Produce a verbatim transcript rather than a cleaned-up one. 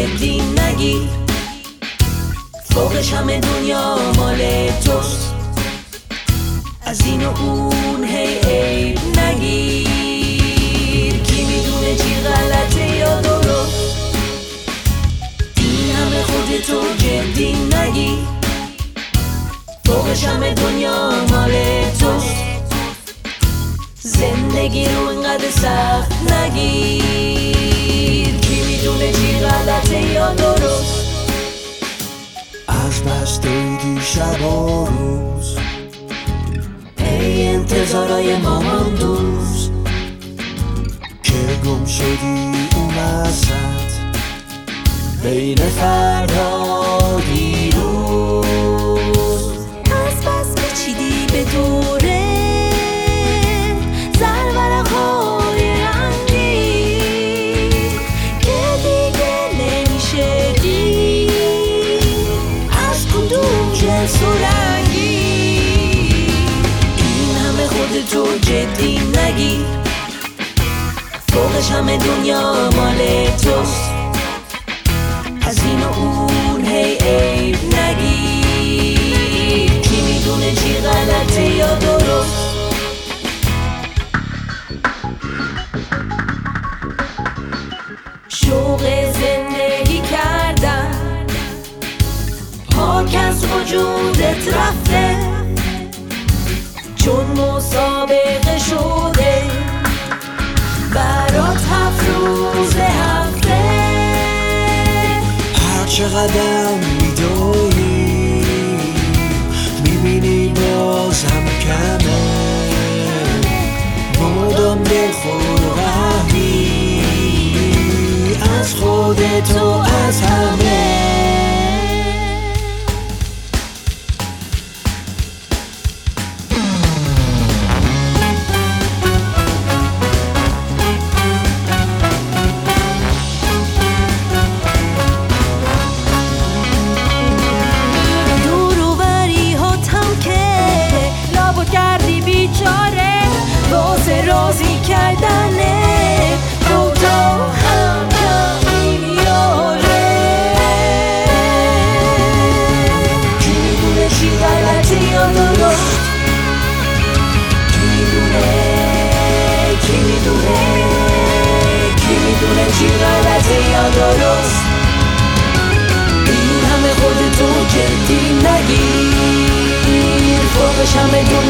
جدی نگیر، فوقش همه دنیا مال توست. از این و اون هی عیب نگیر، کی میدونه چی غلطه یا درست. این همه خودتو جدی نگیر، فوقش همه دنیا مال توست. زندگی رو اینقدر سخت نگیر، کی میدونه چی غلطه یا درست. از بس دیدی شب و روز، ای انتظارای مامان دوست، که گم شدی اون وسط بین فردا دیروز. از بس پیچیدی به دوره زرورق‌های رنگی که دیگه نمیشه دید از کدوم جنس و رنگی. این همه خودتو جدی نگیر، فوقش همه دنیا مال توست. از این و اون هی عیب نگیر، کی میدونه چی غلطه یا درست. شوق زندگی کردن پاک از وجودت رفته، چون مسابقه شده برات هفت روز هفته. هر چقدر میدوی میبینی بازم کمه، مدام دلخور و قهری از خودت و از همه. راضی کردنه خدا هم کم میاره، کی میدونه چی غلطه یا درست. کی میدونه کی میدونه کی میدونه چی غلطه یا درست. این همه خودتو جدی نگیر، فوقش همه دنیا